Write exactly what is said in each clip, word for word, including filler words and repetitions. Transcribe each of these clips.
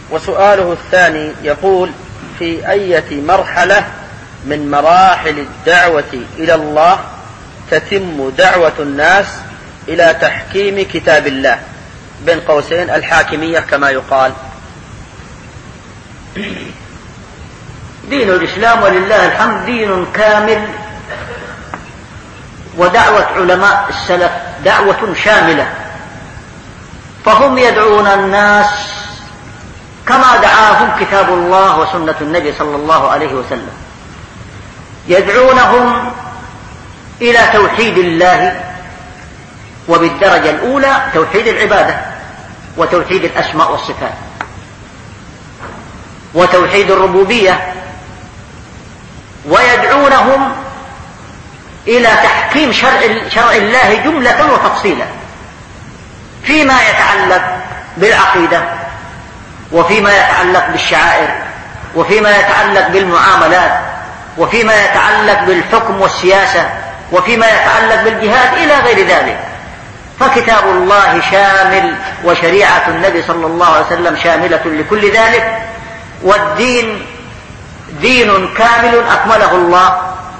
وسؤاله الثاني يقول: في أية مرحلة من مراحل الدعوة إلى الله تتم دعوة الناس إلى تحكيم كتاب الله، بين قوسين الحاكمية كما يقال؟ دين الإسلام ولله الحمد دين كامل، ودعوة علماء السلف دعوة شاملة، فهم يدعون الناس كما دعاهم كتاب الله وسنة النبي صلى الله عليه وسلم، يدعونهم إلى توحيد الله، وبالدرجة الأولى توحيد العبادة وتوحيد الأسماء والصفات وتوحيد الربوبية، ويدعونهم إلى تحكيم شرع, شرع الله جملة وتفصيلا فيما يتعلق بالعقيدة، وفيما يتعلق بالشعائر، وفيما يتعلق بالمعاملات، وفيما يتعلق بالحكم والسياسة، وفيما يتعلق بالجهاد إلى غير ذلك. فكتاب الله شامل، وشريعة النبي صلى الله عليه وسلم شاملة لكل ذلك، والدين دين كامل أكمله الله.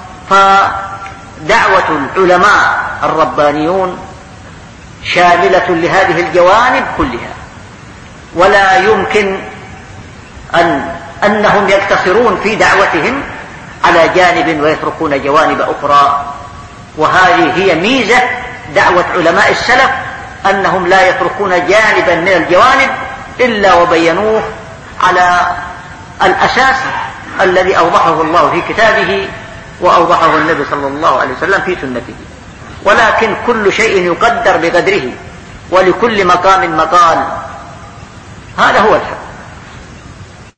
فدعوة العلماء الربانيون شاملة لهذه الجوانب كلها، ولا يمكن أن أنهم يقتصرون في دعوتهم على جانب ويتركون جوانب أخرى. وهذه هي ميزة دعوة علماء السلف، أنهم لا يتركون جانبا من الجوانب إلا وبينوه على الأساس الذي أوضحه الله في كتابه وأوضحه النبي صلى الله عليه وسلم في سنته. ولكن كل شيء يقدر بقدره، ولكل مقام مقال، هذا هو الحق.